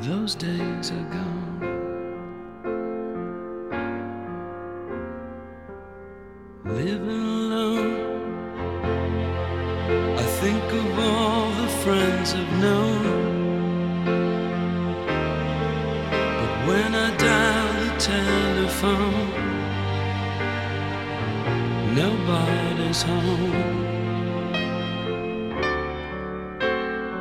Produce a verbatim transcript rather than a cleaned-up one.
those days are gone. Living alone, I think of all the friends I've known. But when I dial the telephone, nobody's home.